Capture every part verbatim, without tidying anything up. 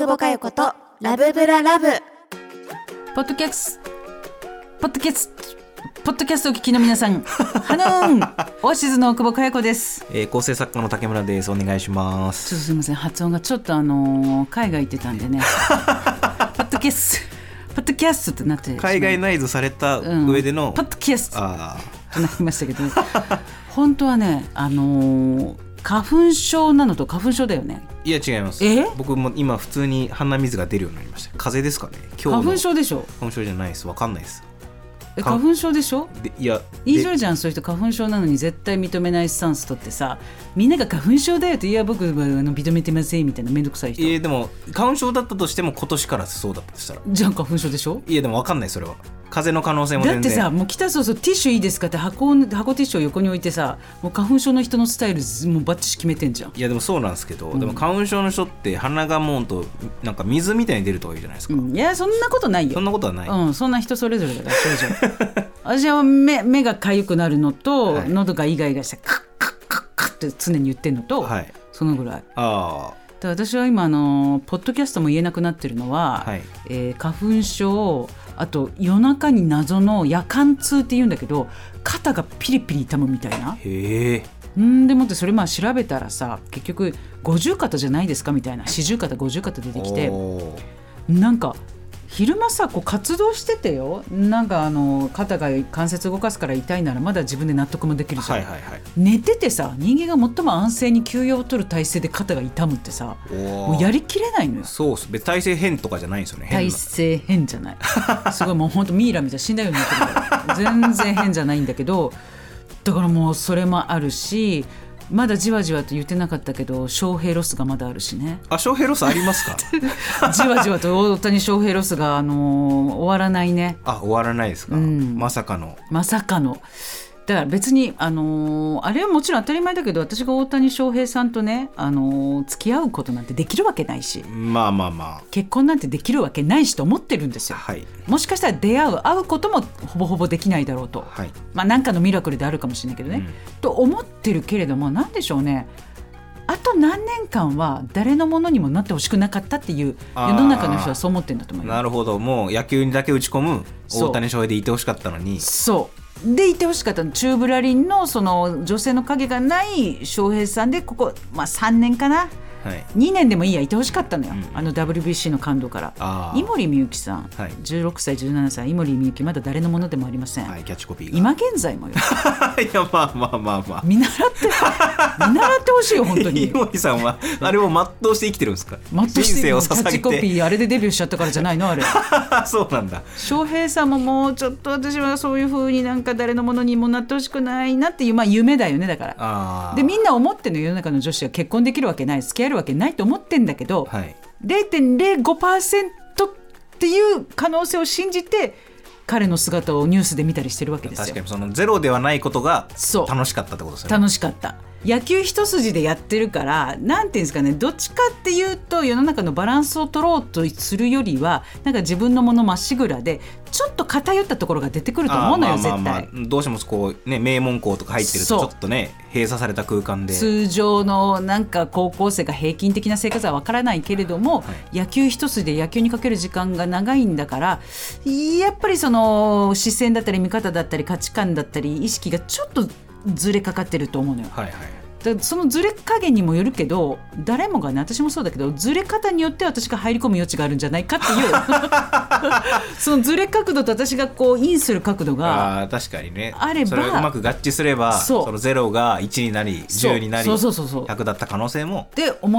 久保佳代子とラブブララブ。 ポッドキャストポッドキャストポッドキャストを聞きの皆さんハノーンオアシズの久保佳代子です、 えー、構成作家の竹村です。お願いします。 ちょっとすいません、発音がちょっとあのー、海外行ってたんでねポッドキャストポッドキャストってなって海外ナイズされた上での、 うん、ポッドキャストあとなりましたけど本当はね、あのー、花粉症なのと花粉症だよね。 いや違います。 え僕も今普通に鼻水が出るようになりました。風邪ですかね。今日の花粉症でしょ。 花粉症じゃないです。わかんないです。 え花粉症でしょ。 でいやいいじゃん、そういう人花粉症なのに絶対認めないスタンス取ってさ、みんなが花粉症だよって、いや僕はあの認めてませんみたいなめんどくさい人。 いやでも花粉症だったとしても今年からそうだったとしたら、 じゃあ花粉症でしょ。 いやでもわかんない。それは風邪の可能性も全然。 だってさ、もう来たそうそうティッシュいいですかって箱箱ティッシュを横に置いてさ、もう花粉症の人のスタイルもうバッチシ決めてんじゃん。 いやでもそうなんですけど、 うん、 でも花粉症の人って鼻がもうとなんか水みたいに出るとか言うじゃないですか、 うん、いやそんなことないよ。 そんなことはない、 うん、そんな人それぞれだから症状私は 目, 目が痒くなるのと、はい、喉がイガイガしてカッカッカッカッって常に言ってんのと、はい、そのぐらい。 あだ私は今あのポッドキャストも言えなくなってるのは、はい、えー、花粉症、あと夜中に謎の夜間痛って言うんだけど肩がピリピリ痛むみたいな。 へー。 んでもってそれまあ調べたらさ、結局五十肩じゃないですかみたいな、四十肩五十肩出てきて、なんか昼間さこう活動しててよ、なんかあの肩が関節動かすから痛いならまだ自分で納得もできるじゃん、はいはいはい、寝ててさ、人間が最も安静に休養を取る体勢で肩が痛むってさ、もうやりきれないのよ。 そうっす。別に体勢変とかじゃないんですよね。 体勢変じゃないすごいもうほんとミイラみたいに死んだようになってるから全然変じゃないんだけど、だからもうそれもあるし、まだじわじわと言ってなかったけど翔平ロスがまだあるしね。 あ、翔平ロスありますかじわじわと大谷翔平ロスが、あのー、終わらないね。 あ、終わらないですか、うん、まさかのまさかの。だから別に、あのー、あれはもちろん当たり前だけど、私が大谷翔平さんとね、あのー、付き合うことなんてできるわけないし、 まあまあまあ結婚なんてできるわけないしと思ってるんですよ、はい、もしかしたら出会う会うこともほぼほぼできないだろうと、はい、まあ何かのミラクルであるかもしれないけどね、うん、と思ってるけれども、なんでしょうね、あと何年間は誰のものにもなってほしくなかったっていう世の中の人はそう思ってるんだと思います。 なるほど。もう野球にだけ打ち込む大谷翔平でいてほしかったのに。 そうでいてほしかったの。チューブラリンのその女性の影がない翔平さんで、ここ、まあ、さんねんかな、はい、にねんでもいいや、いてほしかったのよ、うん、あの ダブリュービーシー の感動から。井森美幸さん、はい、じゅうろくさいじゅうななさい、井森美幸まだ誰のものでもありません、 はい、キャッチコピーが今現在もよいやまあまあまあまあ見習って見習ってほしいよ本当に井森さんはあれを全うして生きてるんですか。 全うして人生を捧げて。 キャッチコピーあれでデビューしちゃったからじゃないのあれそうなんだ。 翔平さんももうちょっと私はそういう風になんか誰のものにもなってほしくないなっていう、まあ夢だよね。だからあでみんな思ってるの、世の中の女子は結婚できるわけない、付き合えるわけないと思ってんだけど、はい、ゼロてんゼロごパーセント っていう可能性を信じて彼の姿をニュースで見たりしてるわけですよ。 確かにそのゼロではないことが楽しかったってことですよね。 楽しかった。野球一筋でやってるから、なんていうんですかね、どっちかっていうと世の中のバランスを取ろうとするよりは、なんか自分のものまっしぐらでちょっと偏ったところが出てくると思うのよ、 まあまあまあ、 絶対。 どうしてもこう、ね、名門校とか入ってるとちょっとね閉鎖された空間で、 通常のなんか高校生が平均的な生活はわからないけれども、はい、野球一筋で野球にかける時間が長いんだから、やっぱりその視線だったり見方だったり価値観だったり意識がちょっとずれかかってると思うのよ、はいはい。だそのずれ加減にもよるけど、誰もがね、私もそうだけど、ずれ方によって私が入り込む余地があるんじゃないかっていうそのずれ角度と私がこうインする角度があ確かにね、 あればそれがうまく合致すれば、そそのゼロがいちになりじゅうになりひゃくだった可能性もって思って、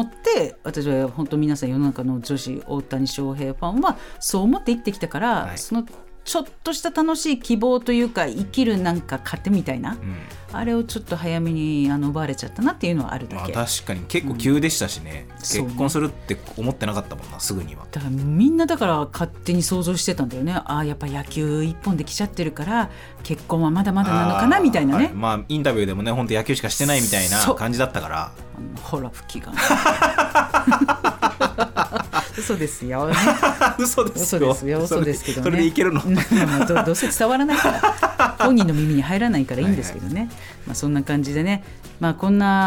私は本当皆さん世の中の女子大谷翔平ファンはそう思って生きてきたから、はい、そのちょっとした楽しい希望というか生きるなんか糧みたいな、うん、あれをちょっと早めにあの奪われちゃったなっていうのはあるだけ、 まあ、確かに結構急でしたしね、うん、結婚するって思ってなかったもんな、すぐには。 だからみんなだから勝手に想像してたんだよね。ああやっぱ野球一本で来ちゃってるから結婚はまだまだなのかなみたいなね、はい、 まあインタビューでもね本当野球しかしてないみたいな感じだったから、 ほら吹きが嘘ですよ、ね、 嘘ですよ、 嘘ですよ、嘘ですけどね。 それでいけるのど, どうせ伝わらないから本人の耳に入らないからいいんですけどね、はいはい、まあ、そんな感じでね、まあ、こんな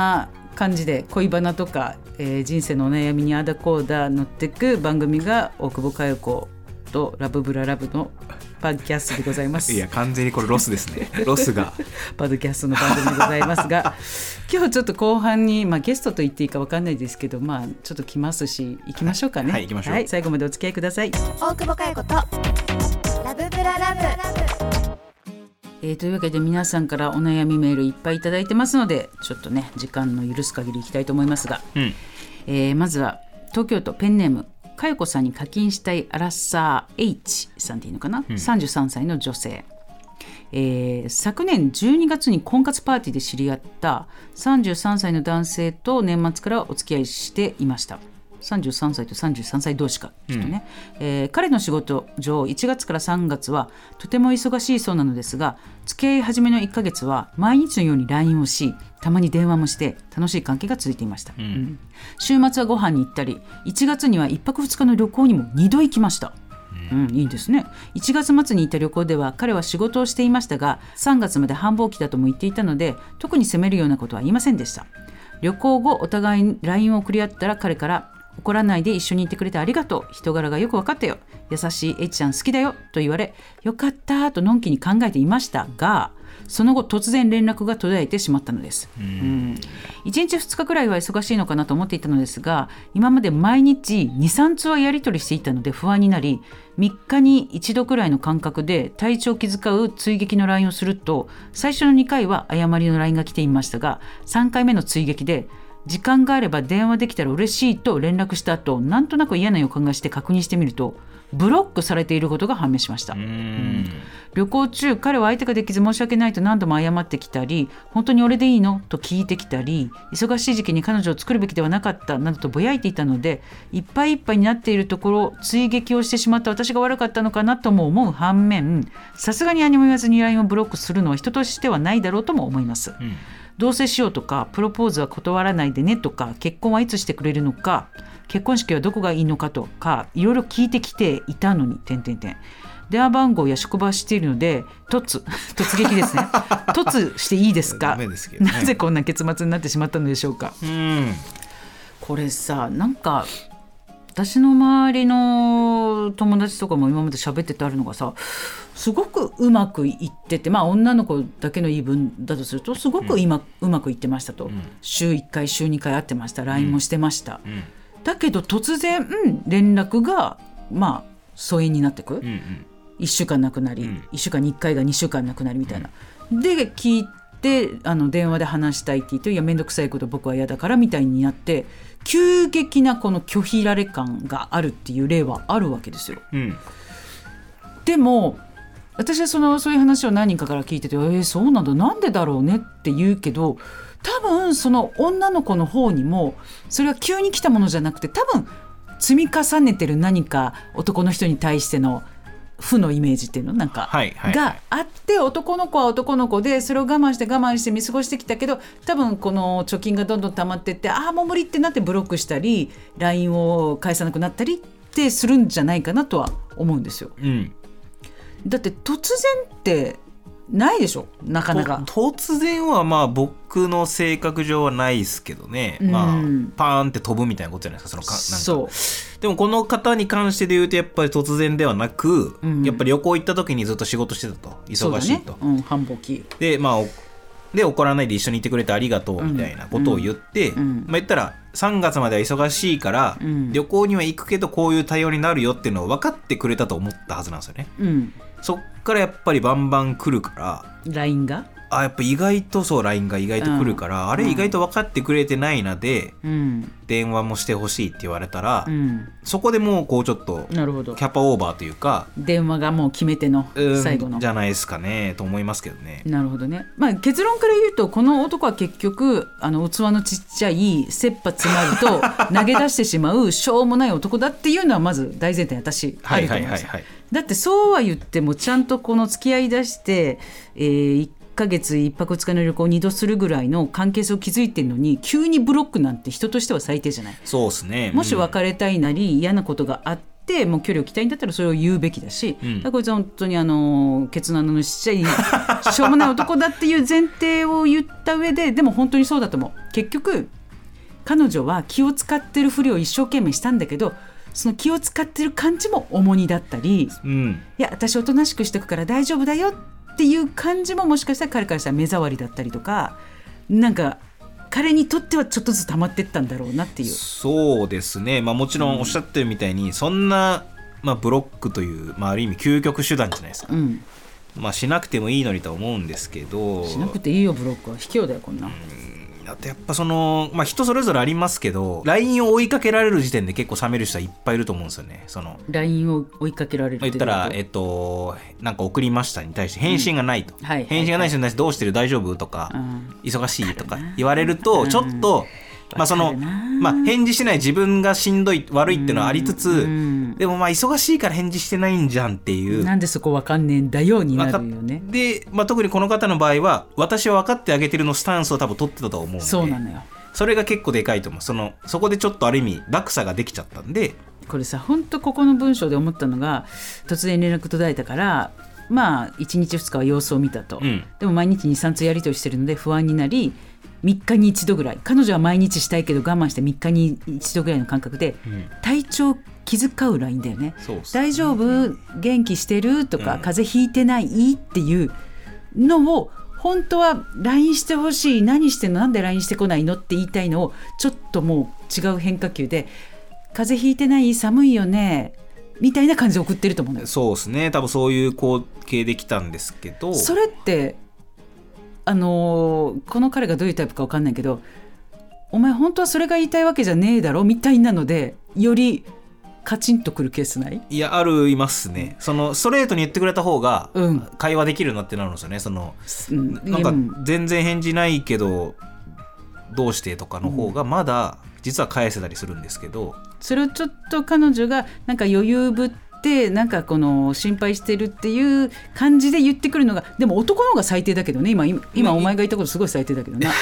感じで恋バナとか、えー、人生のお悩みにあだこうだ乗ってく番組が大久保佳代子とラブブララブのパッドキャストでございます。 いや完全にこれロスですねロスがパッドキャストの番組でございますが今日ちょっと後半に、まあ、ゲストと言っていいか分かんないですけど、まあ、ちょっと来ますし行きましょうかね。 はい、はい、行きましょう、 はい、最後までお付き合いください。 大久保佳代子とラブブララブ、 えー、というわけで皆さんからお悩みメールいっぱいいただいてますのでちょっとね時間の許す限りいきたいと思いますが、うんえー、まずは東京都ペンネーム佳代子さんに課金したいアラサー H さんでいいのかな、うん、さんじゅうさんさいの女性、えー、昨年じゅうにがつに婚活パーティーで知り合ったさんじゅうさんさいの男性と年末からお付き合いしていました。さんじゅうさんさいとさんじゅうさんさい同士かきっとね、うんえー、彼の仕事上いちがつからさんがつはとても忙しいそうなのですが、付き合い始めのいっかげつは毎日のように ライン をし、たまに電話もして楽しい関係が続いていました、うんうん、週末はご飯に行ったり、いちがつにはいっぱくふつかの旅行にもにど行きました、うんうん、いいですね。いちがつ末に行った旅行では彼は仕事をしていましたが、さんがつまで繁忙期だとも言っていたので特に責めるようなことは言いませんでした。旅行後お互いに ライン を送り合ったら彼から怒らないで一緒にいてくれてありがとう、人柄がよく分かったよ、優しい H ちゃん好きだよと言われ、よかったとのんきに考えていましたが、その後突然連絡が途絶えてしまったのです。うんうんいちにちふつかくらいは忙しいのかなと思っていたのですが、今まで毎日 にさんつうはやり取りしていたので不安になり、みっかにいちどくらいの間隔で体調を気遣う追撃の ライン をすると、最初のにかいは誤りの ライン が来ていましたが、さんかいめの追撃で時間があれば電話できたら嬉しいと連絡した後、なんとなく嫌な予感がして確認してみるとブロックされていることが判明しました。うんうん旅行中彼は相手ができず申し訳ないと何度も謝ってきたり、本当に俺でいいのと聞いてきたり、忙しい時期に彼女を作るべきではなかったなどとぼやいていたので、いっぱいいっぱいになっているところ追撃をしてしまった私が悪かったのかなとも思う反面、さすがに何も言わずに ライン をブロックするのは人としてはないだろうとも思います、うん同棲しようとか、プロポーズは断らないでねとか、結婚はいつしてくれるのか、結婚式はどこがいいのかとか、いろいろ聞いてきていたのに点々点電話番号や職場は知っているので突突撃ですね突していいですか？ ダメですけどね、 なぜこんな結末になってしまったのでしょうか。うんこれさ、なんか私の周りの友達とかも今まで喋っててあるのがさ、すごくうまくいってて、まあ女の子だけの言い分だとするとすごく今、うん、うまくいってましたと、うん、週いっかい週にかい会ってました、 ライン もしてました、うん、だけど突然、うん、連絡がまあ疎遠になってく、うんうん、いっしゅうかんなくなり、うん、いっしゅうかんにいっかいがにしゅうかんなくなりみたいな、うん、で聞いてあの電話で話したいって言って、いやめんどくさいこと僕は嫌だからみたいになって、急激なこの拒否られ感があるっていう例はあるわけですよ、うん、でも私はそのそういう話を何人かから聞いてて、えー、そうなんだ、なんでだろうねって言うけど、多分その女の子の方にもそれは急に来たものじゃなくて、多分積み重ねてる何か男の人に対しての負のイメージっていうのなんかがあって、男の子は男の子でそれを我慢して我慢して見過ごしてきたけど、多分この貯金がどんどん溜まってって、ああもう無理ってなってブロックしたり ライン を返さなくなったりってするんじゃないかなとは思うんですよ、うん、だって突然ってないでしょ、なかなか。 突然はまあ僕の性格上はないですけどね、うん、まあパーンって飛ぶみたいなことじゃないですか、そのかなんかそうでもこの方に関してで言うとやっぱり突然ではなく、うん、やっぱり旅行行った時にずっと仕事してたと、忙しいと、 ねうん、繁忙期でまあで怒らないで一緒にいてくれてありがとうみたいなことを言って、うんうんまあ、言ったらさんがつまでは忙しいから、うん、旅行には行くけどこういう対応になるよっていうのを分かってくれたと思ったはずなんですよね、うん、そっからやっぱりバンバン来るからライン があやっぱ意外とそう ライン が意外と来るから、うん、あれ意外と分かってくれてないなで、うん、電話もしてほしいって言われたら、うん、そこでもうこうちょっとキャパオーバーというか電話がもう決め手の最後の、 うん、じゃないですかねと思いますけどね。 なるほどね、まあ、結論から言うとこの男は結局あの器のちっちゃい切羽詰まると投げ出してしまうしょうもない男だっていうのはまず大前提私あると思います、はいはいはいはい、だってそうは言ってもちゃんとこの付き合い出して、えー、いっかげついっぱくふつかの旅行をにどするぐらいの関係性を築いてるのに急にブロックなんて人としては最低じゃない。 そうですね、うん、 もし別れたいなり嫌なことがあってもう距離を置きたいんだったらそれを言うべきだし、うん、だからこいつは本当にあのケツの穴のちっちゃいしょうもない男だっていう前提を言った上ででも本当にそうだと思う。結局彼女は気を使ってるふりを一生懸命したんだけど、その気を使ってる感じも重荷だったり、 うん、 いや私おとなしくしてくから大丈夫だよっていう感じももしかしたら彼からしたら目障りだったりとか、なんか彼にとってはちょっとずつ溜まってったんだろうなっていう。 そうですね、まあ、もちろんおっしゃってるみたいに、うん、そんな、まあ、ブロックという、まあ、ある意味究極手段じゃないですか、うんまあ、しなくてもいいのにとは思うんですけど、 しなくていいよブロックは卑怯だよこんな、うんあとやっぱその、まあ、人それぞれありますけど ライン を追いかけられる時点で結構冷める人はいっぱいいると思うんですよね。そのライン を追いかけられるって言ったら、えっと、なんか送りましたに対して返信がないと、 うんはい、 返信がない人に対してどうしてる大丈夫とか、うん、忙しいとか言われるとちょっと、うんまあそのまあ、返事しない自分がしんどい悪いっていうのはありつつ、うん、でもまあ忙しいから返事してないんじゃんっていう、 なんでそこ分かんねえんだよになるよね。 で、まあ、特にこの方の場合は私は分かってあげてるのスタンスを多分取ってたと思うんで、 そうなのよ。 それが結構でかいと思う。そのそこでちょっとある意味落差ができちゃったんで、 これさ本当ここの文章で思ったのが、突然連絡途絶えたからまあいちにちふつかは様子を見たと、うん、でも毎日 にさん 通やり取りしてるので不安になりみっかに一度ぐらい、彼女は毎日したいけど我慢してみっかに一度ぐらいの感覚で、うん、体調気遣うラインだよね。 そうそう大丈夫元気してるとか、うん、風邪ひいてないっていうのを本当は ライン してほしい、何してんのなんで ライン してこないのって言いたいのをちょっともう違う変化球で風邪ひいてない寒いよねみたいな感じで送ってると思うのよ。 そうですね、多分そういう光景できたんですけど、 それってあのー、この彼がどういうタイプか分かんないけど、お前本当はそれが言いたいわけじゃねえだろみたいなのでよりカチンとくるケースない？ いやあるいますね。そのストレートに言ってくれた方が会話できるなってなるんですよね。その、うん、なんか全然返事ないけどどうしてとかの方がまだ実は返せたりするんですけど、 それをちょっと彼女がなんか余裕ぶってなんかこの心配してるっていう感じで言ってくるのが、でも男の方が最低だけどね。今今お前が言ったことすごい最低だけどな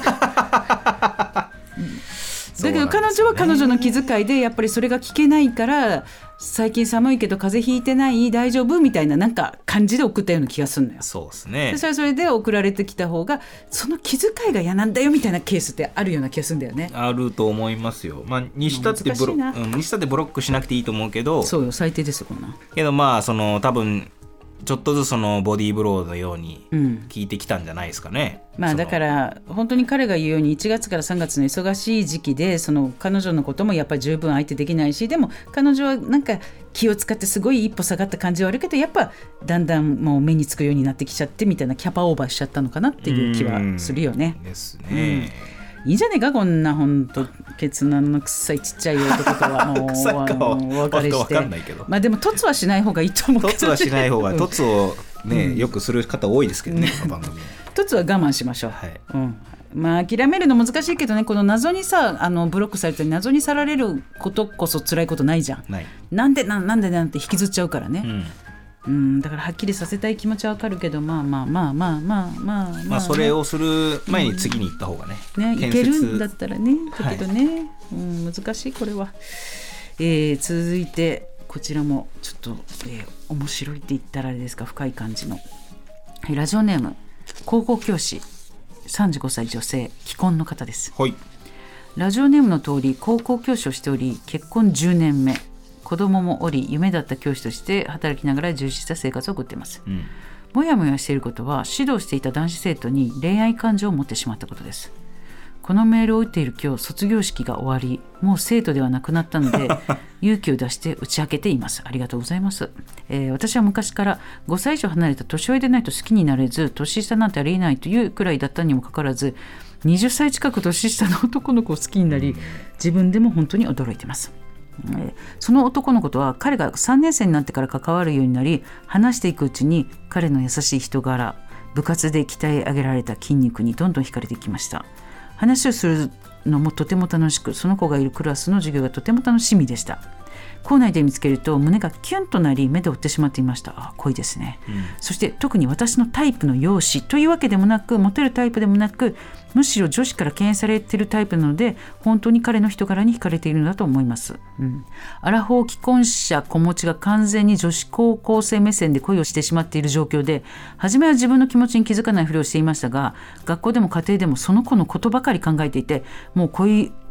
だけど彼女は彼女の気遣いでやっぱりそれが聞けないから、最近寒いけど風邪ひいてない大丈夫みたいななんか感じで送ったような気がするのよ。 そうですね。 でそれはそれで送られてきた方がその気遣いが嫌なんだよみたいなケースってあるような気がするんだよね。 あると思いますよ。まあにしたってブロ、うん、にしたってブロックしなくていいと思うけど、 そうよ最低ですよこんな。 けどまあその多分ちょっとずつそのボディーブローのように聞いてきたんじゃないですかね、 うん、まあだから本当に彼が言うようにいちがつからさんがつの忙しい時期でその彼女のこともやっぱり十分相手できないし、でも彼女はなんか気を使ってすごい一歩下がった感じはあるけど、やっぱだんだんもう目につくようになってきちゃってみたいなキャパオーバーしちゃったのかなっていう気はするよね。 ですね、 うん、いいじゃねえかこんな本当ケツナの臭いちっちゃい男とはもう臭いかはお別れして、 分かんないけど、 まあでも凸はしない方がいいと思うけど、 凸はしない方が凸をね、うん、よくする方多いですけどね、この番組凸は我慢しましょう、 はい、 うん、まあ諦めるの難しいけどね、この謎にさあのブロックされて謎にさられることこそ辛いことないじゃん。 ないなんでな、なんでなんて引きずっちゃうからね、 うんうん、だからはっきりさせたい気持ちはわかるけど、まあまあまあまあまあまあまあそれをする前に次に行った方がね、 うん、ねいけるんだったらね、だけどね、はい、うん、難しいこれは、えー、続いてこちらもちょっと、えー、面白いって言ったらあれですか、深い感じの、はい、ラジオネーム高校教師さんじゅうごさい女性既婚の方です、 はい、 ラジオネームの通り高校教師をしており結婚じゅうねんめ、子供もおり夢だった教師として働きながら充実した生活を送っています、うん、もやもやしていることは指導していた男子生徒に恋愛感情を持ってしまったことです。このメールを打っている今日卒業式が終わり、もう生徒ではなくなったので勇気を出して打ち明けています。ありがとうございます、えー、私は昔からごさい以上離れた年上でないと好きになれず、年下なんてありえないというくらいだったにもかかわらずはたち近く年下の男の子を好きになり、自分でも本当に驚いています。その男の子とは彼がさんねん生になってから関わるようになり、話していくうちに彼の優しい人柄、部活で鍛え上げられた筋肉にどんどん惹かれてきました。話をするのもとても楽しく、その子がいるクラスの授業がとても楽しみでした。校内で見つけると胸がキュンとなり目で追ってしまっていました。あ、濃いですね、うん、そして特に私のタイプの容姿というわけでもなく、モテるタイプでもなく、むしろ女子から敬遠されているタイプなので、本当に彼の人柄に惹かれているのだと思います、うん、アラフォー既婚者子持ちが完全に女子高校生目線で恋をしてしまっている状況で、初めは自分の気持ちに気づかないふりをしていましたが、学校でも家庭でもその子のことばかり考えていて、もう恋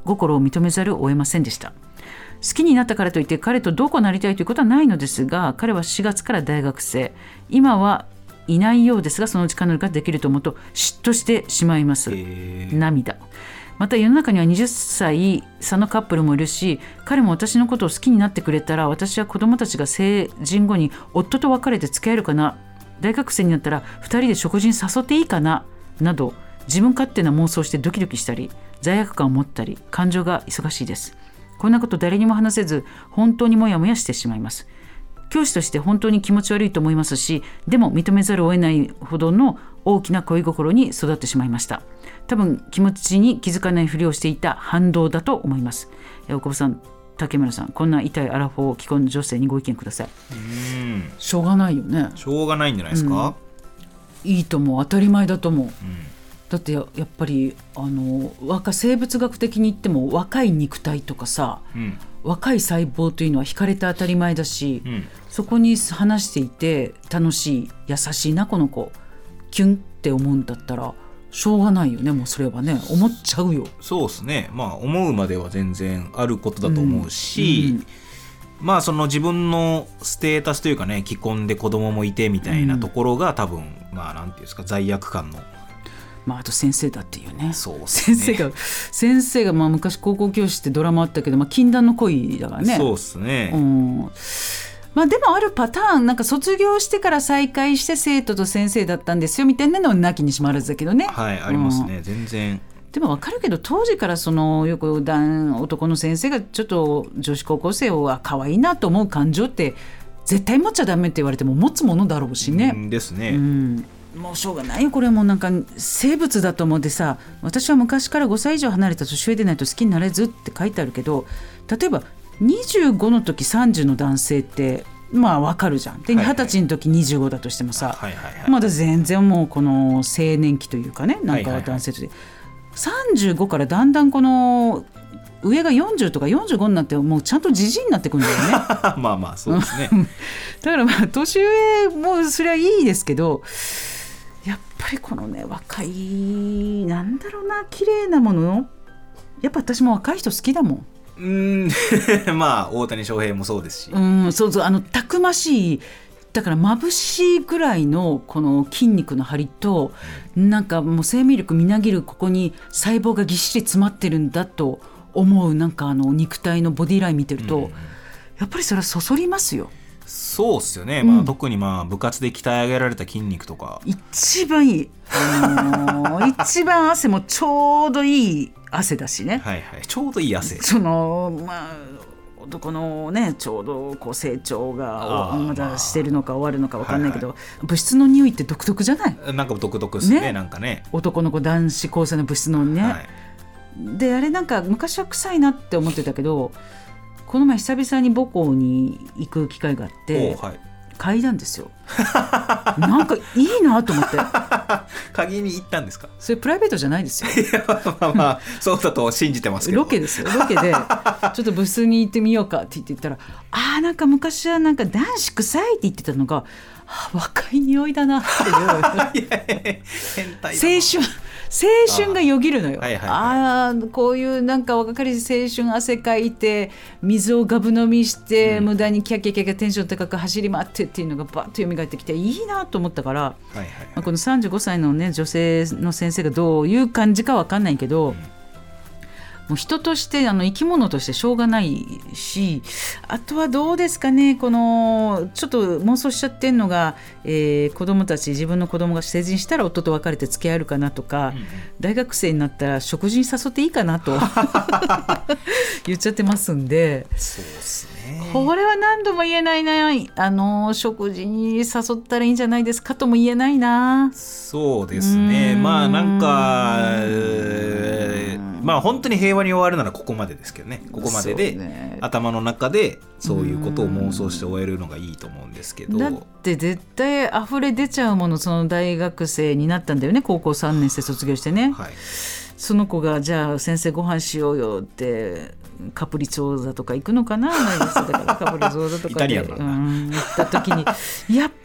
心を認めざるを得ませんでした。好きになったからといって彼とどうこうなりたいということはないのですが、彼はしがつから大学生、今はいないようですが、そのうち彼女ができると思うと嫉妬してしまいます。涙。また世の中にははたち差のカップルもいるし、彼も私のことを好きになってくれたら、私は子供たちが成人後に夫と別れて付き合えるかな、大学生になったらふたりで食事に誘っていいかななど、自分勝手な妄想してドキドキしたり罪悪感を持ったり、感情が忙しいです。こんなこと誰にも話せず、本当にモヤモヤしてしまいます。教師として本当に気持ち悪いと思いますし、でも認めざるを得ないほどの大きな恋心に育ってしまいました。多分気持ちに気づかないふりをしていた反動だと思います。大久保さん、竹村さん、こんな痛いアラフォー既婚女性にご意見ください。 うーんしょうがないよね。 しょうがないんじゃないですか、 うん、いいと思う、当たり前だと思う、 うん、 だって や, やっぱりあの若生物学的に言っても若い肉体とかさ、うん、若い細胞というのは惹かれて当たり前だし、うん、そこに話していて楽しい優しいなこの子、キュンって思うんだったらしょうがないよね。もうそれはね思っちゃうよ。 そうですね、まあ思うまでは全然あることだと思うし、うんうん、まあその自分のステータスというかね、既婚で子供もいてみたいなところが多分、まあなんていうんですか、罪悪感の、 まあ、あと先生だっていうね。 そうですね、 先生が先生がまあ昔高校教師ってドラマあったけど、まあ、禁断の恋だからね。 そうですね、 うん、まあ、でもあるパターン、なんか卒業してから再会して生徒と先生だったんですよみたいなのはなきにしもあらずだけどね。 はい、ありますね、うん、全然。 でも分かるけど、当時からそのよく男の先生がちょっと女子高校生を可愛いなと思う感情って絶対持っちゃダメって言われても持つものだろうしね、 うんですね、 うん、もうしょうがないよ。これはもうなんか生物だと思ってさ、私は昔からごさい以上離れた年上でないと好きになれずって書いてあるけど、例えばにじゅうごの時さんじゅうの男性ってまあわかるじゃん。で、はいはい、はたちの時にじゅうごだとしてもさ、はいはいはい、まだ全然もうこの青年期というかね、なんか男性とで、はいはいはい、さんじゅうごからだんだんこの上がよんじゅうとかよんじゅうごになってもうちゃんとじじいになってくるんだよねまあまあそうですねだからまあ年上もそれはいいですけど、やっぱりこのね若いなんだろうな綺麗なもの、やっぱ私も若い人好きだもん。 うーんまあ大谷翔平もそうですし、 うんそうそう、あのたくましい、だから眩しいぐらいのこの筋肉の張りと、なんかもう生命力みなぎる、ここに細胞がぎっしり詰まってるんだと思う、なんかあの肉体のボディライン見てると、うん、やっぱりそれはそそりますよ。 そうっすよね、うん、まあ、特にまあ部活で鍛え上げられた筋肉とか一番いい、あのー、一番汗もちょうどいい汗だしねはい、はい、ちょうどいい汗、 そのまあ男のねちょうどこう成長がまだしてるのか終わるのか分かんないけど、はいはい、物質の匂いって独特じゃない？ なんか独特です ね, ねなんかね、 男の子男子交際の物質のね、はい、であれなんか昔は臭いなって思ってたけど、この前久々に母校に行く機会があって、はい、嗅いだんですよなんかいいなと思って嗅ぎに行ったんですか？ それプライベートじゃないですよいやまあまあそうだと信じてますけどロケですよ、ロケでちょっと部室に行ってみようかって言って言ったら、あーなんか昔はなんか男子臭いって言ってたのが、あ若い匂いだなっていういやいや変態だな、青春青春がよぎるのよ。 あ,、はいはいはい、あこういうなんか若かりし青春汗かいて水をガブ飲みして、うん、無駄にキャキャキャキャテンション高く走り回ってっていうのがバッと蘇ってきていいなと思ったから、はいはいはい、まあ、このさんじゅうごさいの、ね、女性の先生がどういう感じか分かんないけど、うん、もう人としてあの生き物としてしょうがないし、あとはどうですかね、このちょっと妄想しちゃってんのが、えー、子供たち自分の子供が成人したら夫と別れて付き合えるかなとか、うんうん、大学生になったら食事に誘っていいかなと言っちゃってますんで、 そうですね、 これは何度も言えないな、あの食事に誘ったらいいんじゃないですかとも言えないな。 そうですね、まあなんかまあ本当に平和に終わるならここまでですけどね、ここまでで、ね、頭の中でそういうことを妄想して終えるのがいいと思うんですけど、 だって絶対溢れ出ちゃうもの、その大学生になったんだよね、高校さんねん生卒業してね、はい、その子がじゃあ先生ご飯しようよってカプリチョーザとか行くのかな、だからカプリチョーザとかでイタリアンだな、うん、行った時にやっ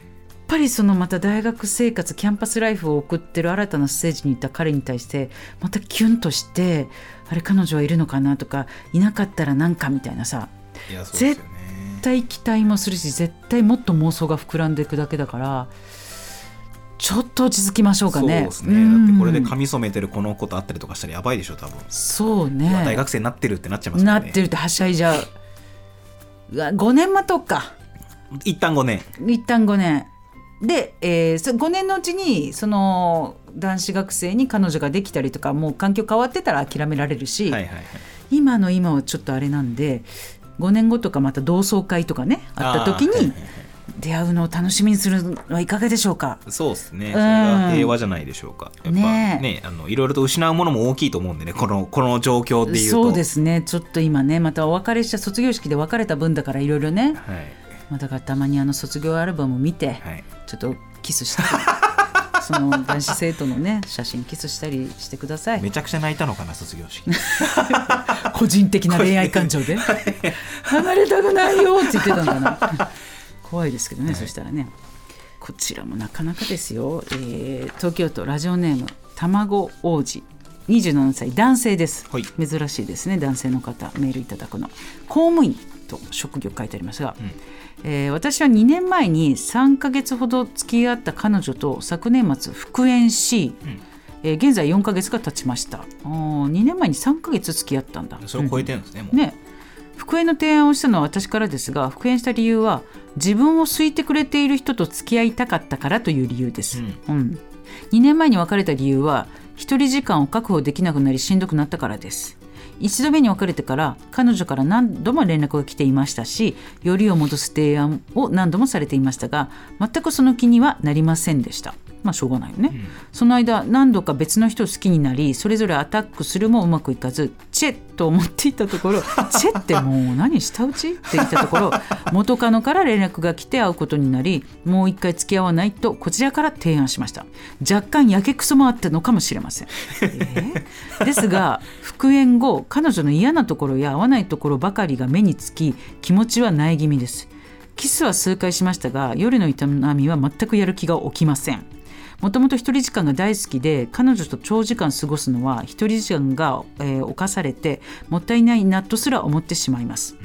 ぱりそのまた大学生活キャンパスライフを送ってる新たなステージにいた彼に対してまたキュンとして、あれ彼女はいるのかなとか、いなかったらなんかみたいなさ、 いやそうですよね、 絶対期待もするし絶対もっと妄想が膨らんでいくだけだから、ちょっと落ち着きましょうかね。 そうですね、うん、だってこれで髪染めてるこの子と会ったりとかしたらやばいでしょ多分。 そうね、 大学生になってるってなっちゃいますからね。 なってるってはしゃいじゃう。うわごねん待とうか。 一旦ごねん一旦ごねんで、えー、そごねんのうちにその男子学生に彼女ができたりとか、もう環境変わってたら諦められるし、はいはいはい、今の今はちょっとあれなんで、ごねんごとかまた同窓会とかねあった時に出会うのを楽しみにするのはいかがでしょうか。 そうですね、それが平和じゃないでしょうか。やっぱね、 ねあのいろいろと失うものも大きいと思うんでね、この、この状況でいうと。 そうですね、ちょっと今ねまたお別れした卒業式で別れた分だからいろいろね、はい、まあ、だからたまにあの卒業アルバム見て、はい、ちょっとキスしたりその男子生徒のね写真キスしたりしてください。 めちゃくちゃ泣いたのかな卒業式個人的な恋愛感情で離れたくないよって言ってたんだな怖いですけどね、はい、そしたらね、こちらもなかなかですよ、えー、東京都ラジオネーム卵王子にじゅうななさい男性です、はい、珍しいですね、男性の方メールいただくの。公務員と職業書いてありますが、うん、えー、私はにねんまえにさんかげつほど付き合った彼女と昨年末復縁し、うん、えー、現在よんかげつが経ちました。にねんまえにさんかげつ付き合ったんだ。 それを超えてるんですね、うん、もうね。復縁の提案をしたのは私からですが、復縁した理由は自分を好いてくれている人と付き合いたかったからという理由です、うんうん、にねんまえに別れた理由は一人時間を確保できなくなりしんどくなったからです。一度目に別れてから彼女から何度も連絡が来ていましたし、よりを戻す提案を何度もされていましたが、全くその気にはなりませんでした。まあしょうがないよね、うん、その間何度か別の人を好きになり、それぞれアタックするもうまくいかず、チェッと思っていたところチェってもう何舌打ちって言ったところ元カノから連絡が来て会うことになり、もう一回付き合わないとこちらから提案しました。若干やけくそもあったのかもしれません、えー、ですが復縁後彼女の嫌なところや合わないところばかりが目につき、気持ちは苗気味です。キスは数回しましたが、夜の営みは全くやる気が起きません。もともと一人時間が大好きで、彼女と長時間過ごすのは一人時間が、えー、侵されてもったいないなとすら思ってしまいます、うん、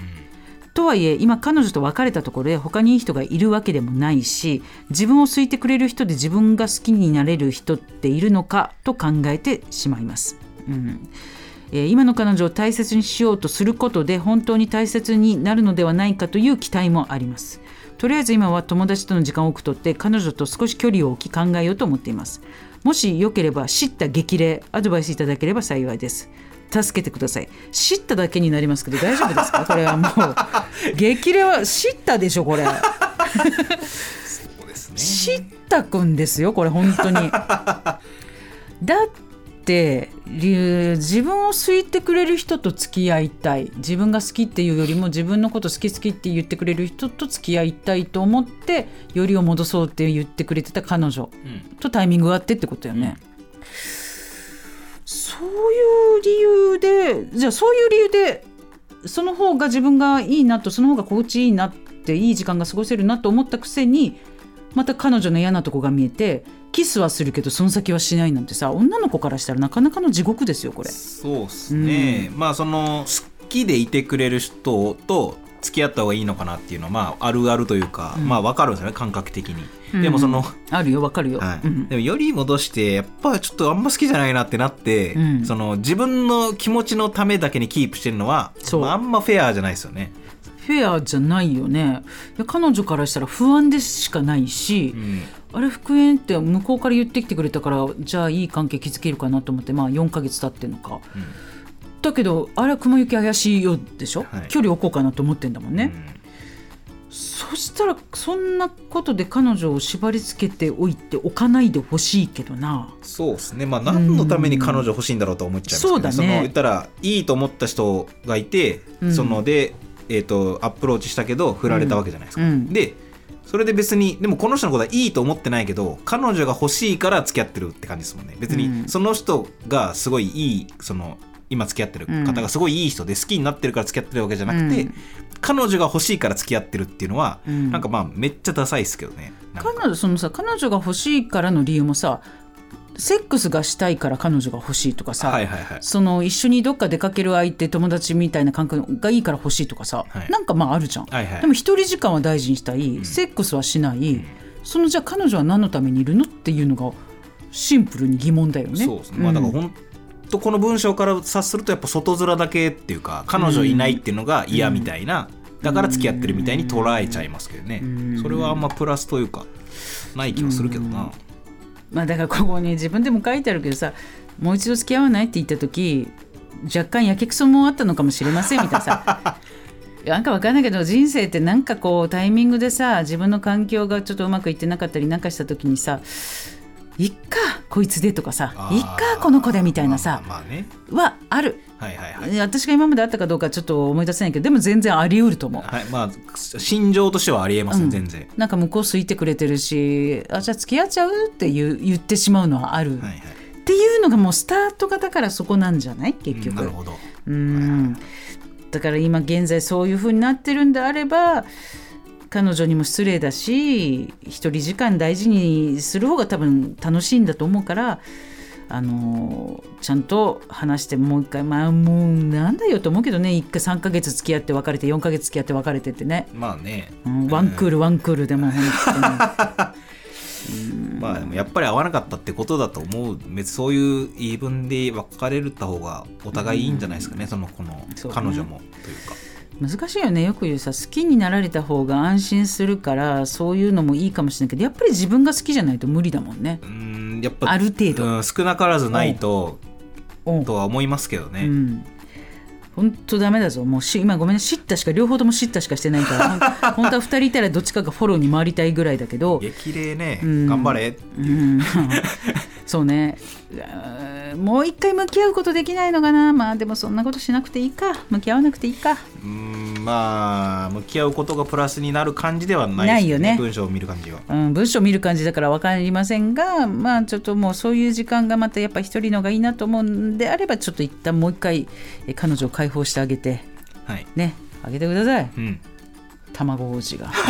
とはいえ今彼女と別れたところで他にいい人がいるわけでもないし、自分を好いてくれる人で自分が好きになれる人っているのかと考えてしまいます、うん、えー、今の彼女を大切にしようとすることで本当に大切になるのではないかという期待もあります。とりあえず今は友達との時間を多くとって彼女と少し距離を置き考えようと思っています。もしよければ知った激励アドバイスいただければ幸いです。助けてください。知っただけになりますけど大丈夫ですかこれはもう激励は知ったでしょこれそうですね、 知ったくんですよこれ本当にだって自分を好いてくれる人と付き合いたい、自分が好きっていうよりも自分のこと好き好きって言ってくれる人と付き合いたいと思ってよりを戻そうって言ってくれてた彼女とタイミングがあってってことよね、うん、そういう理由でじゃあそういう理由でその方が自分がいいなと、その方が心地いいなっていい時間が過ごせるなと思ったくせにまた彼女の嫌なとこが見えてキスはするけどその先はしないなんてさ、女の子からしたらなかなかの地獄ですよこれ。 そうですね、うん、まあその好きでいてくれる人と付き合った方がいいのかなっていうのはまああるあるというか、うん、まあ分かるんですよね感覚的に、うん、でもそのあるよ分かるよ、 はい、 うん、 でもより戻してやっぱちょっとあんま好きじゃないなってなって、うん、その自分の気持ちのためだけにキープしてるのは、まあ、あんまフェアじゃないですよね。 フェアじゃないよね。いや彼女からしたら不安でしかないし、うん、あれ復縁って向こうから言ってきてくれたからじゃあいい関係築けるかなと思って、まあよんかげつ経ってんのか、うん、だけどあれは雲行き怪しいよでしょ、はい、距離置こうかなと思ってんだもんね、うん、そしたらそんなことで彼女を縛り付けておいておかないでほしいけどな。 そうですね、まあ何のために彼女欲しいんだろうと思っちゃいますけど、ね、うん、そうだね、その言ったらいいと思った人がいて、うん、そのでえー、とアプローチしたけど振られたわけじゃないですか、うん、でそれで別にでもこの人のことはいいと思ってないけど彼女が欲しいから付き合ってるって感じですもんね。別にその人がすごいいいその今付き合ってる方がすごいいい人で好きになってるから付き合ってるわけじゃなくて、うん、彼女が欲しいから付き合ってるっていうのは、うん、なんかまあめっちゃダサいですけどね。 彼女そのさ彼女が欲しいからの理由もさセックスがしたいから彼女が欲しいとかさ、 はいはいはい、 その一緒にどっか出かける相手友達みたいな感覚がいいから欲しいとかさ、はい、なんかまああるじゃん、はいはい、でも一人時間は大事にしたい、うん、セックスはしない、うん、そのじゃあ彼女は何のためにいるのっていうのがシンプルに疑問だよね。 そうですね、まあ、だから本当この文章から察するとやっぱ外面だけっていうか彼女いないっていうのが嫌みたいな、うん、だから付き合ってるみたいに捉えちゃいますけどね、うん、それはあんまプラスというかない気はするけどな、うん、 まあ、だからここに自分でも書いてあるけどさ、もう一度付き合わないって言った時若干やけくそもあったのかもしれませんみたいなさなんか分かんないけど人生ってなんかこうタイミングでさ自分の環境がちょっとうまくいってなかったりなんかした時にさいっかこいつでとかさいっかこの子でみたいなさ、まあまあね、はある、はいはいはい、私が今まであったかどうかちょっと思い出せないけどでも全然あり得ると思う、 はい、まあ心情としてはありえますね、うん、全然なんか向こう好いてくれてるしあじゃあ付き合っちゃうって言う言ってしまうのはある、はいはい、っていうのがもうスタートがだからそこなんじゃない結局、うん、なるほど、うん、はいはい、だから今現在そういう風になってるんであれば彼女にも失礼だし一人時間大事にする方が多分楽しいんだと思うからあのちゃんと話してもう一回まあもうなんだよと思うけどねいっかさんかげつ付き合って別れてよんかげつ付き合って別れてってねまあね、 うん、ワンクールワンクールでも本当にまあでもやっぱり合わなかったってことだと思う。別にそういう言い分で別れた方がお互いいいんじゃないですかね、うん、そのこの彼女もというか難しいよね。よく言うさ好きになられた方が安心するからそういうのもいいかもしれないけどやっぱり自分が好きじゃないと無理だもんね。うーんやっぱある程度、 うん、少なからずないととは思いますけどね。うん本当ダメだぞもうし今ごめんねシッタしか両方ともシッタしかしてないから本当はふたりいたらどっちかがフォローに回りたいぐらいだけど激励ね、うん、頑張れ、うん、 そうねもう一回向き合うことできないのかな。まあでもそんなことしなくていいか向き合わなくていいかうーんまあ向き合うことがプラスになる感じではないですね。ないよね文章を見る感じは、 うん、文章を見る感じだから分かりませんがまあちょっともうそういう時間がまたやっぱ一人のがいいなと思うんであればちょっと一旦もう一回彼女を解放してあげて、はい、ねあげてください、うん、卵王子が、ね、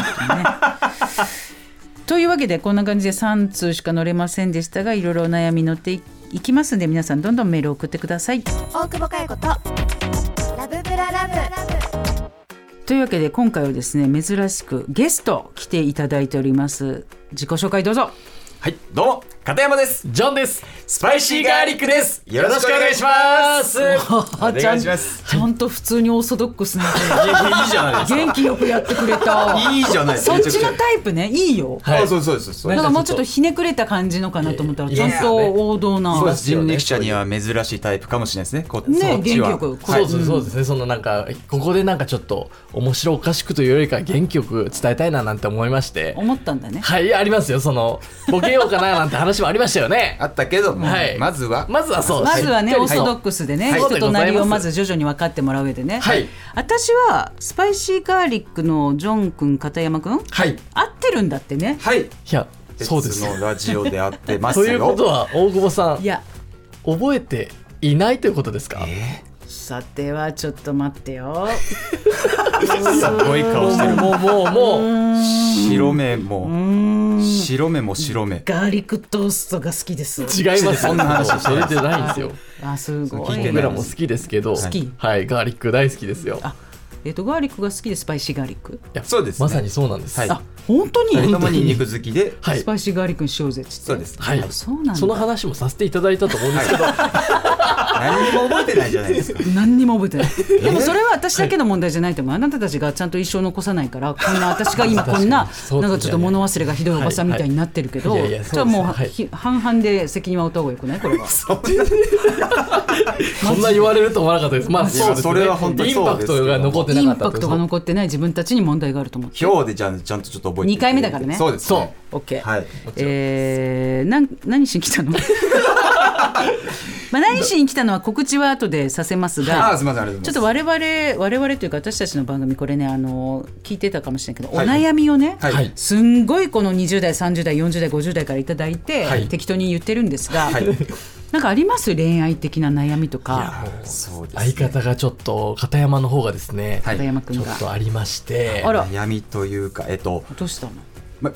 というわけでこんな感じでさん通しか載れませんでしたがいろいろお悩み載っていいきますので皆さんどんどんメールを送ってください。 大久保佳代子とラブブララブというわけで今回はですね珍しくゲスト来ていただいております。自己紹介どうぞ。 はいどうも片山です。 ジョンです。 スパイシーガーリックです。よろしくお願いしますお願いします。ちゃんと普通にオーソドックスないいじゃないですか。 元気よくやってくれたいいじゃないですか。 そっちのタイプねいいよ、 はい、あそうそうですなんかもうちょっとひねくれた感じのかなと思ったらちゃんと王道な、 そうです人力車には珍しいタイプかもしれないですね。こね元気よく、 はい、そうですそうですね。そのなんかここでなんかちょっと面白おかしくというよりか元気よく伝えたいななんて思いまして思ったんだね。 はいありますよ。そのボケようかななんて話もありましたよねあったけども、はい、まずはまずはそうまずはね、はい、オーソドックスでね、はい、人となりをまず徐々に分かってもらう上でね、はい、私はスパイシーガーリックのジョン君片山君、はい、合ってるんだってね。 はいいやそうです別のラジオで会ってますよということは大久保さんいや覚えていないということですか。 えーさてはちょっと待ってよすごい顔してる。 もうもうもう白目も白目も白目。 ガーリックトーストが好きです。 違います。そんな話それじゃないんですよ。 あすごい。 僕らも好きですけど好きはいガーリック大好きですよ。 あえっとガーリックが好きでスパイシーガーリック。いやそうです、ね、 まさにそうなんです、はい、 あ本当に二人ともニンニク好きで、 はい、スパイシーガーリックにしようぜっつって。 そうです、 はい、 そうなんだ。 その話もさせていただいたと思うんですけど、 はい、何にも覚えてないじゃないですか。 何にも覚えてないでもそれは私だけの問題じゃないと思う、はい、あなたたちがちゃんと一生残さないからこんな私が今こんななんかちょっと物忘れがひどいおばさんみたいになってるけど、じゃあもう、はい、半々で責任は負った方がよくないこれはそんな言われると思わなかったです。まあそうですね、それは本当にそうですけどインパクトが残ってなかった。インパクトが残ってない自分たちに問題があると思って。 今日でちゃんとちゃんとちょっと覚えてにかいめだからね。 そうですね。 そう OK、 はい、 えー、な何しに来たのまあ何しに来たのは告知は後でさせますが、 あすみませんありがとうございます。 ちょっと我々我々というか私たちの番組これねあの聞いてたかもしれないけど、はい、お悩みをね、はい、すんごいこのにじゅう代さんじゅう代よんじゅう代ごじゅう代からいただいて、はい、適当に言ってるんですが、はい、なんかあります恋愛的な悩みとか。いやそうですね、相方がちょっと片山の方がですね、 はい、片山君がちょっとありまして、 あら悩みというかえっとどうしたの、 ま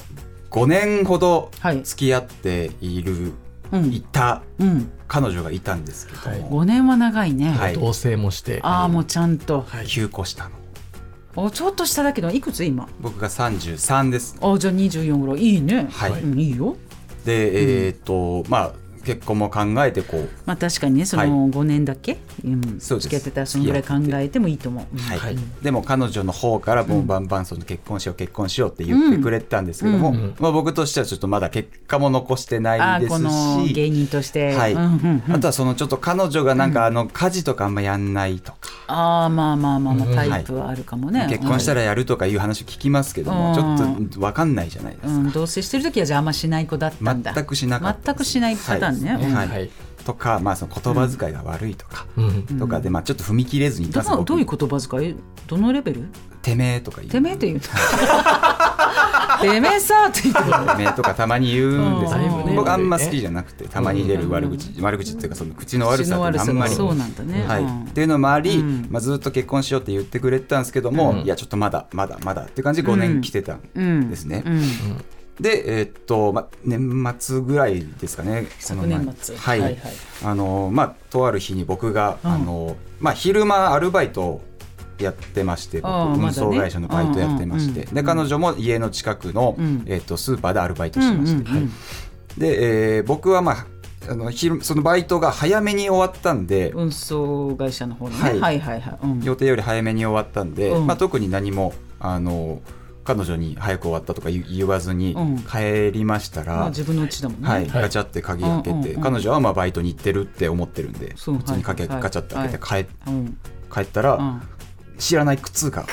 ごねんほどはい付き合っている、 うんいたうん彼女がいたんですけど、 はいごねんは長いね、 はい同棲もして、 ああもうちゃんと、 きゅうこ下のおちょっと下だけどいくつ今？ 僕がさんじゅうさんです。 あじゃあにじゅうよんぐらいいいね、 はいうん、いいよ。 で、えーっとまあ結婚も考えてこう、 まあ確かにねそのごねんだっけ、うん、 そうです付き合ってたらそのぐらい考えてもいいと思う、うんはいはいでも彼女の方からもうバンバンその結婚しよう結婚しようって言ってくれてたんですけども、 うんまあ、僕としてはちょっとまだ結果も残してあないですーこの芸し、 人として、 はいうんうんうん、 あとはそのちょっと彼女がなんかあの家事とかあんまやんないとか、 ああまあまあまあまあうんタイプはあるかもね、 結婚したらやるとかいう話聞きますけども、 うんちょっと分かんないじゃないですか、 うん、同棲してる時はじゃああんましない子だったんだ。 全くしなかった全くしないパターンね、うんはいはいはいとか、まあ、その言葉遣いが悪いとか、 うんとかで、まあ、ちょっと踏み切れずにどのどういう言葉遣いどのレベル？ てめえとか言うてめえって言うてめえさって言ってるてめえとかたまに言うんですうんよ、 だいぶね僕あんま好きじゃなくてたまに出る悪口、悪口っていうかその口の悪口の悪ささってあんまりがそうなんだね、 はいうんっていうのもあり、 うんまあ、ずっと結婚しようって言ってくれてたんですけども、 うんいやちょっとまだまだまだっていう感じでごねん来てたんうんですね、 うんで、えーっとまあ、年末ぐらいですかね昨年末はい、 はいはいあのまあ、とある日に僕が、 うんあのまあ、昼間アルバイトをやってまして僕あーまだね運送会社のバイトやってまして、 うんうんで彼女も家の近くの、 うんえーっとスーパーでアルバイトしてまして、 うんうんうんで、えー僕は、まあ、あの昼そのバイトが早めに終わったんで、 運送会社の方にね、 はいはいはいはい、うん予定より早めに終わったんで、 うんまあ、特に何もあの彼女に早く終わったとか言言わずにうん帰りましたら、 まあ、自分の家だもんね、 はい、 はいガチャって鍵開けて、 うんうんうん彼女はまあバイトに行ってるって思ってるんでそう普通にかけ、 はいガチャって開けて帰,、 うん帰ったら、 うん知らない靴が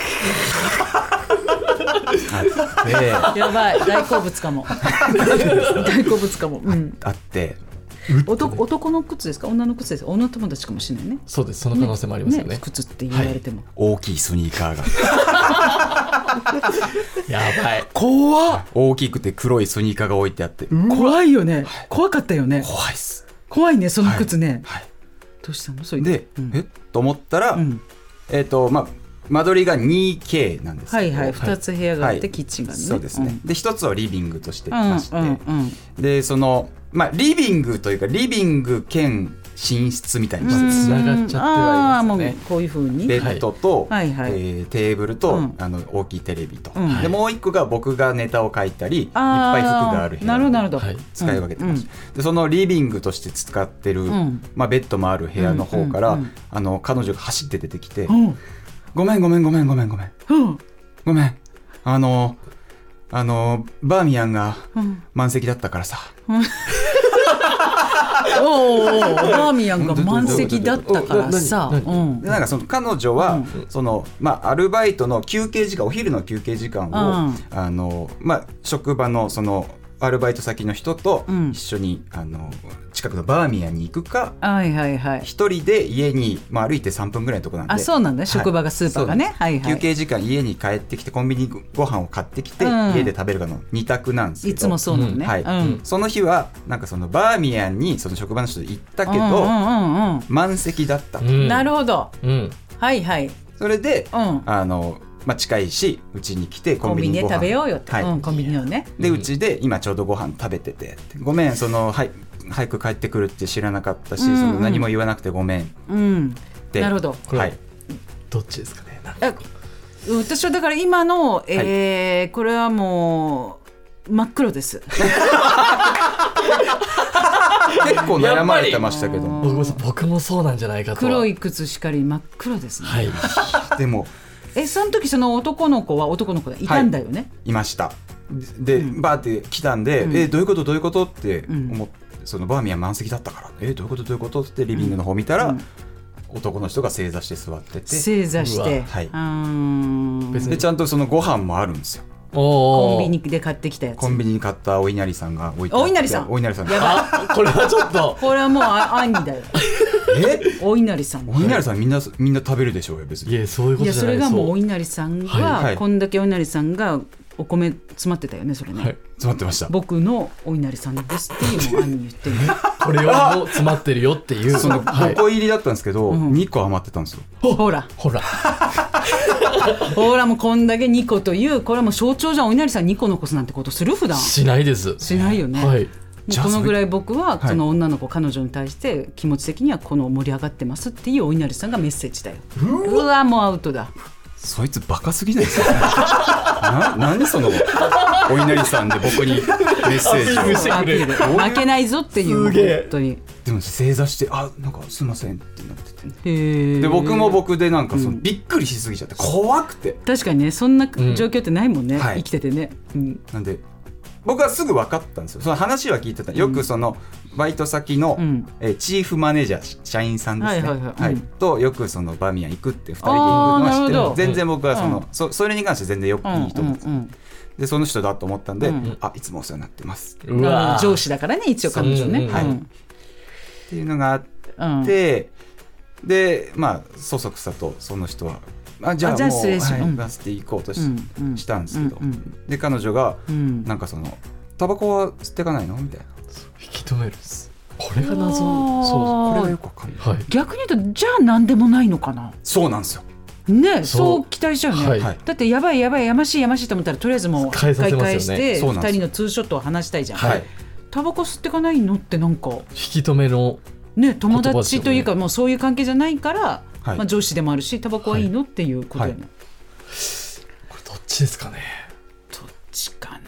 あってやばい大好物かも大好物かも、うん、 あって男, 男の靴ですか女の靴ですか女友達かもしれないねそうですその可能性もありますよね靴って言われても、 大きいスニーカーがやばい怖っ大きくて黒いスニーカーが置いてあって、 怖いよね怖かったよね怖いっす。 怖いねその靴ね、 はい、 どうしたのそれで、 うんえっと思ったら、 うんえっとまあ間取りが にケー なんですけど、 はいはいふたつ部屋があって、 はいキッチンがあるねそうですね、で一つをリビングとしてうんまして、 うんうんでそのまあリビングというかリビング兼寝室みたいにして、 つながっちゃってはいますよねあーもうこういう風にベッドと、 はいはいはいえーテーブルと、 うんあの大きいテレビと、 うんでもう一個が僕がネタを書いたりいっあーぱい服がある部屋なるほどなるほど、 はい使い分けてました、でそのリビングとして使ってる、 んまあ、ベッドもある部屋の方から、 うんうんうんあの彼女が走って出てきて、 うんうんごめんごめんごめんごめんごめんうんごめんあのあのバーミヤンがうん満席だったからさ、 おうおうバーミヤンが満席だったからさ、 どどどどうんでなんかその彼女は、 うんそのまあ、アルバイトの休憩時間お昼の休憩時間を、 うんあのまあ、職場のそのアルバイト先の人とうん一緒に、あの近くのバーミヤンに行くかはいはいはい一人で家に、まあ、歩いてさんぷんぐらいのところなんであそうなんだ、 はい職場がスーパーがねそうはいはい休憩時間家に帰ってきてコンビニご飯を買ってきて、 うん家で食べるかの二択なんですけどいつもそうなのね、 はいうんその日はなんかそのバーミヤンにその職場の人と行ったけど、 うんうんうん満席だった、 うんなるほどうんはいはいそれで、 うんあのまあ、近いしうちに来てココンビニでンビニご飯食べようよって、 はいうん、コンビニをねでうちで今ちょうどご飯食べててごめんその、はい、早く帰ってくるって知らなかったし、 うんうんその何も言わなくてごめんっうんてなるほどこれはい、 どっちですかねなんかえ私はだから今の、えーこれはもう真っ黒です結構悩まれてましたけど僕も僕もそうなんじゃないかとは黒い靴しかり真っ黒ですね、 はいでもえその時その男の子は男の子がいたんだよね、 いましたで、 うんバーって来たんで、 うんえどういうことどういうことってうん思って、そのバーミヤン満席だったからえどういうことどういうことってリビングの方見たら、 うん男の人が正座して座ってて正座してうわはいうーん別にでちゃんとそのご飯もあるんですよおーコンビニで買ってきたやつコンビニに買ったお稲荷さんが置いてあってお稲荷さんお稲荷さんやばいあこれはちょっとこれはもうあ兄だよえお稲荷さんお稲荷さんみんなみんな食べるでしょうよ別にいやそういうこいやそとじゃないれがもうおい稲荷さんはいが、 はいこんだけお稲荷さんがお米詰まってたよねそれね、 はい詰まってました僕のお稲荷さんですっていうのを兄に言ってるこれよりも詰まってるよっていうそのはいごこ入りだったんですけど、 うんにこ余ってたんですよほらほらほらもうこんだけにこというこれはもう象徴じゃん。お稲荷さんにこ残すなんてことする普段しないです。 しないよね、 はい、 もうこのぐらい僕はその女の子、はい、彼女に対して気持ち的にはこの盛り上がってますっていうお稲荷さんがメッセージだよ。うわもうアウトだ。 そいつバカすぎないですかな何そのお稲荷さんで僕にメッセージをアピール負けないぞっていう本当に。 でも正座してあなんかすいませんってなってて、 へで僕も僕でなんかその、 うん、 びっくりしすぎちゃって怖くて。 確かにねそんな状況ってないもんね、 うんはい、 生きててね、うん、 なんで僕はすぐ分かったんですよ。その話は聞いてた。よくそのバイト先の、うんえチーフマネージャー社員さんですね、はいはいはいはい、とよくそのバーミヤン行くってふたりで行くのは知ってる。全然僕はその、うん、そ, それに関して全然よくいい人なんですよ、うんうんうん、でその人だと思ったんで、うん、あいつもお世話になってます。 うわ上司だからね一応彼女ね、 はい、うん、っていうのがあって、うん、でまあそそくさとその人はあじゃあもう失礼し、はい、出していこうと し,、うん、したんですけど、うんうん、で彼女が、うん、なんかそのタバコは吸っていかないのみたいな引き止めるんです。これが謎。 そうこれがよくわかんない、 はい、逆に言うとじゃあ何でもないのかな。 そうなんですよね、そう期待しちゃうね、はい、だってやばいやばいやましいやましいと思ったらとりあえずもう開会してふたりのツーショットを話したいじゃん、はい、タバコ吸ってかないのってなんか引き止めの、 ね、友達というかもうそういう関係じゃないから、はいまあ、上司でもあるしタバコはいいの、はい、っていうことだよね、はい、 これどっちですかね。 どっちかな。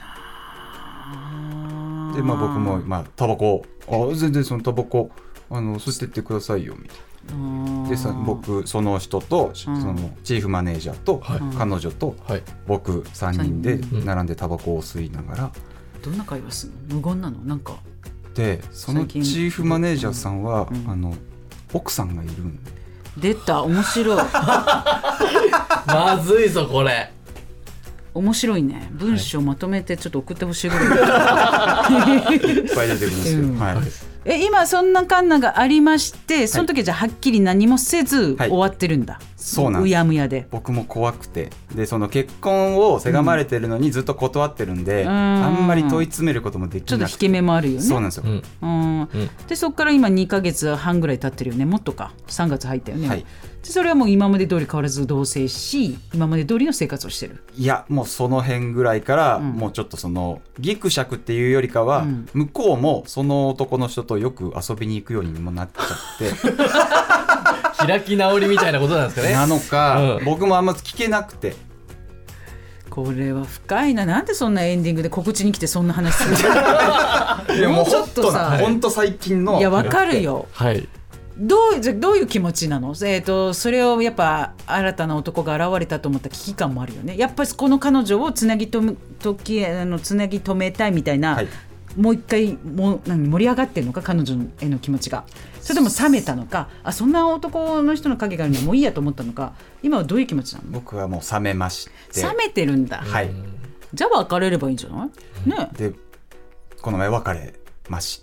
で、まあ、僕も、まあ、タバコあ全然そのタバコあの吸ってってくださいよみたいな。でさ僕その人と、うん、そのチーフマネージャーと、はい、彼女と、はい、僕さんにんで並んでタバコを吸いながら、 うん、どんな会話するの。無言なのなんかでそのチーフマネージャーさんは、うん、あの奥さんがいるんで。 出た面白いまずいぞこれ。 面白いね。文章まとめてちょっと送ってほしいぐらいいっぱい出てきますよ、うんはい、 え今そんなカンナがありましてその時はじゃあはっきり何もせず終わってるんだ、はい、 そうなんです。うやむやで僕も怖くてでその結婚をせがまれてるのにずっと断ってるんで、うん、あんまり問い詰めることもできなくてちょっと引け目もあるよね。 そうなんですよ、うんうん、でそこから今にかげつはんぐらい経ってるよね。もっとかさんがつ入ったよね、はい、でそれはもう今まで通り変わらず同棲し今まで通りの生活をしてる。 いやもうその辺ぐらいから、うん、もうちょっとそのギクシャクっていうよりかは、うん、向こうもその男の人とよく遊びに行くようにもなっちゃって開き直りみたいなことなんですかね。 なのか、うん、僕もあんま聞けなくて。 これは深いな。なんでそんなエンディングで告知に来てそんな話するの。 いやもうちょっとさ本当最近のいや分かるよ、 はい、 どう, じゃどういう気持ちなの、えー、とそれをやっぱ新たな男が現れたと思った危機感もあるよね。やっぱりこの彼女をつなぎとめ時あのつなぎ止めたいみたいな、はい、もう一回も何盛り上がってるのか彼女への気持ちが。それとも冷めたのかあそんな男の人の影があるのはもういいやと思ったのか今はどういう気持ちなの。 僕はもう冷めまして。 冷めてるんだ、 はい、 じゃあ別れればいいんじゃない、ね、 でこの前別れました。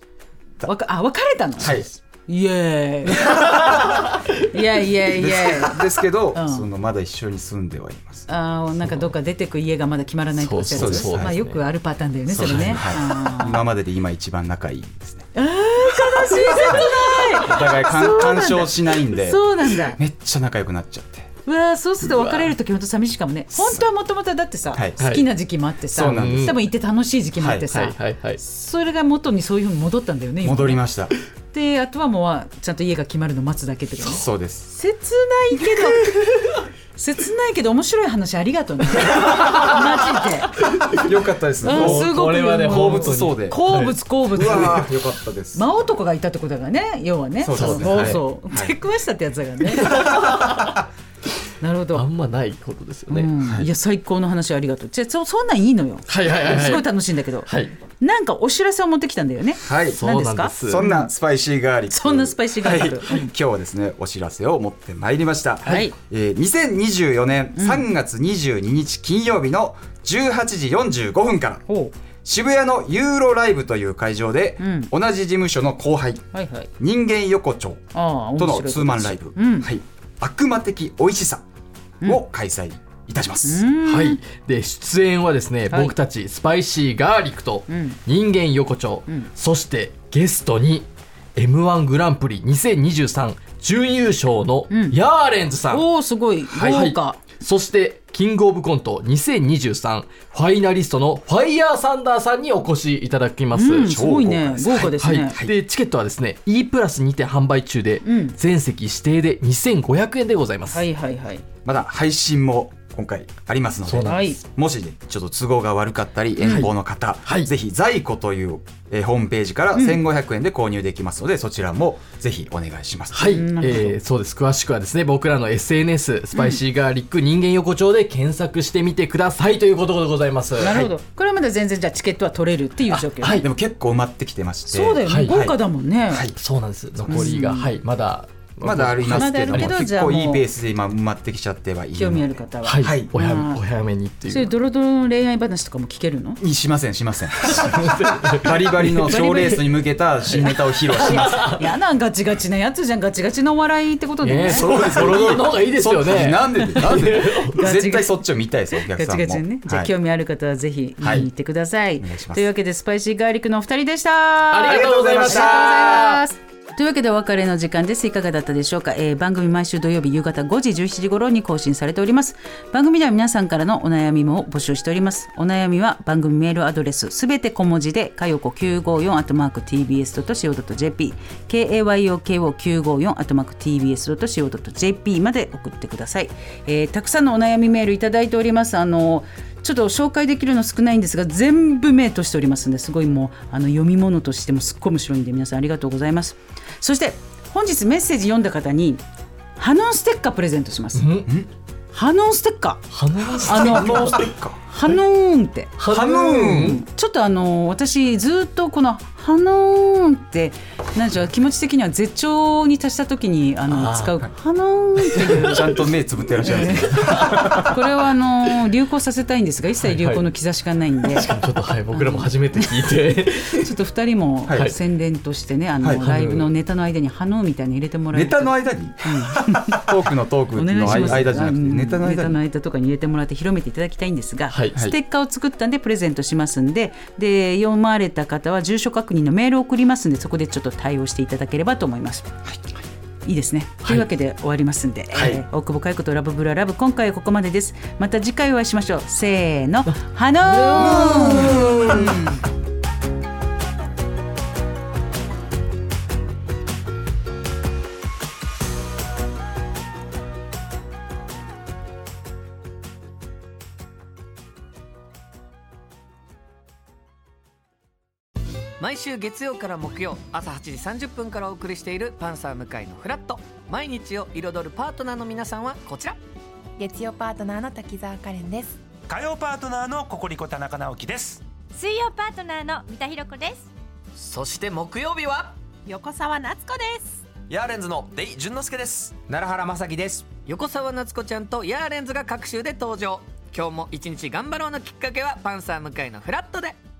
わかあ別れたの。 はいイエーイいやいやいやですけど、うん、そのまだ一緒に住んではいます。 あなんかどっか出てく家がまだ決まらないってことです。まあよくあるパターンだよねそれね、 はい、今までで今一番仲いいですね。 あー悲しい切ないお互い干渉しないんでそうなんだめっちゃ仲良くなっちゃって。 うわそうすると別れるとき本当寂しいかもね。本当はもともとだってさ、はい、好きな時期もあってさ、はい、多分いて楽しい時期もあってさ、はいはいはい、それが元にそういうふうに戻ったんだよね。 戻りました。 であとはもうちゃんと家が決まるの待つだけってことね。 そうです。 切ないけど切ないけど面白い話ありがとうねマジでよかったですね。 すごくこれはね好物そうで好物好物、 はい、よかったです。 真男がいたってことだからね要はね。 そうそうそうそうそう、はい、出くわしたってやつだからねなるほど。 あんまないことですよね、 うんはい、いや最高の話ありがとう。じゃあ そ, そんなんいいのよ、 はいはいはいはい、 すごい楽しいんだけど、 はい、 なんかお知らせを持ってきたんだよね。 はい、 何ですか。 そんなスパイシーガーリック、 そんなスパイシーガーリック、 はい、今日はですねお知らせを持ってまいりました、 はいえー、にせんにじゅうよねんさんがつにじゅうににち金曜日のじゅうはちじよんじゅうごふんから、うん、渋谷のユーロライブという会場で、うん、同じ事務所の後輩、はいはい、人間横丁とのツーマンライブ、うんはい、悪魔的美味しさを開催いたします、 うん、はい、で出演はですね、はい、僕たちスパイシーガーリックと人間横丁、うん、そしてゲストに エムワン グランプリにせんにじゅうさん準優勝のヤーレンズさん、 うん、おーすごい豪華、はいはい、 そしてキングオブコントにせんにじゅうさんファイナリストのファイヤーサンダーさんにお越しいただきます、 うん、すごいね、豪華ですね、 はい、でチケットはですね E プラスにて販売中で、うん、全席指定でにせんごひゃくえんでございます。 はいはいはい。 まだ配信も今回ありますので、はい、もし、ね、ちょっと都合が悪かったり遠方の方、はい、ぜひ在庫という、えー、ホームページからせんごひゃくえんで購入できますので、うん、そちらもぜひお願いします。 はい、えー、そうです。詳しくはですね僕らの エスエヌエス スパイシーガーリック人間横丁で検索してみてくださいということでございます。 なるほど、 はい、 これはまだ全然じゃあチケットは取れるっていう状況、 はい、でも結構埋まってきてまして。 そうだよね、はい、豪華だもんね、はいはい、そうなんです。残りが、はい、まだまだありますけども、 ま、 結構いいペースで今埋まってきちゃってはいいので、 興味ある方は、 はいはい、お早め、お早めにっていう。 そういうドロドロの恋愛話とかも聞けるの？ しませんしませんバリバリの賞レースに向けた新ネタを披露しますやな、ガチガチなやつじゃん。ガチガチのお笑いってことでね、 そうです。ドロドロの方がいいですよね。 なんでなんで絶対そっちを見たいですよ、お客さんも。 ガチガチね。じゃあ、はい、興味ある方はぜひ見に行ってください、 はい、 というわけでスパイシーガーリックのお二人でした。 ありがとうございました。 というわけでお別れの時間です。いかがだったでしょうか。えー、番組毎週土曜日夕方ごじじゅうしちじ頃に更新されております。番組では皆さんからのお悩みも募集しております。お悩みは番組メールアドレスすべて小文字でかよこきゅうごよんアットマーク ティービーエスドットシーオードットジェーピー ケーエーワイオーケーオーきゅうごよんアットマーク ティービーエスドットシーオードットジェーピー まで送ってください。えー、たくさんのお悩みメールいただいております。あのちょっと紹介できるの少ないんですが全部目としておりますので、すごいもうあの読み物としてもすっごい面白いんで皆さんありがとうございます。そして本日メッセージ読んだ方にハノンステッカープレゼントします。ハノンステッカー、 ハノンステッカー、 ハノーンってハノーン、 ちょっとあの私ずっとこのハノーンってなんでしょう、気持ち的には絶頂に達した時にあの使うハノーンっていうちゃんと目つぶってらっしゃるんですねこれはあの流行させたいんですが一切流行の兆しがないんで、はいはい、 ちょっと、はい、僕らも初めて聞いてちょっとふたりも宣伝としてね、あの、はい、ライブのネタの間にハノーンみたいに入れてもらえると、 ネタの間に、うん、トークのトークの間じゃなくてネタの間に、 ネタの間とかに入れてもらって広めていただきたいんですが、はい、ステッカーを作ったんでプレゼントしますんで、で読まれた方は住所確認のメールを送りますんで、そこでちょっと対応していただければと思います。はい、いいですね、はい、というわけで終わりますんで、はい、えー、大久保佳代子とラブブララブ、今回はここまでです。また次回お会いしましょう。せーの、ハノーン。 毎週月曜から木曜朝はちじさんじゅっぷんからお送りしているパンサー向井のフラット。毎日を彩るパートナーの皆さんはこちら。 月曜パートナーの滝沢カレンです。 火曜パートナーのココリコ田中直樹です。 水曜パートナーの三田寛子です。 そして木曜日は横澤夏子です。 ヤーレンズのデイ淳之介です。 奈良原正樹です。 横澤夏子ちゃんとヤーレンズが各週で登場。今日も一日頑張ろうのきっかけはパンサー向井のフラットで。